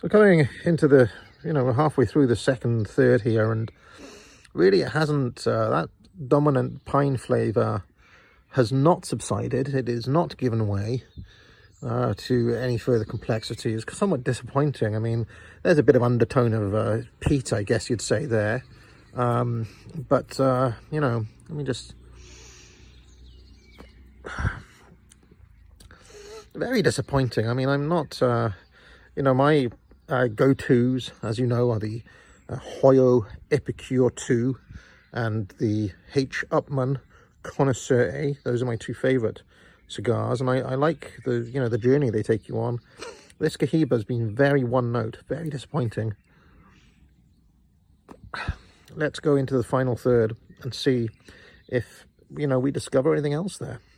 So coming into the, we're halfway through the second third here, and really it hasn't, that dominant pine flavour has not subsided. It is not given way to any further complexity. It's somewhat disappointing. I mean, there's a bit of undertone of peat, I guess you'd say there. But let me just... Very disappointing. I mean, I'm not, my go-tos, as you know, are the Hoyo Epicure 2 and the H. Upmann Connoisseur A. Those are my two favourite cigars, and I like the journey they take you on. This Cohiba has been very one note, very disappointing. Let's go into the final third and see if we discover anything else there.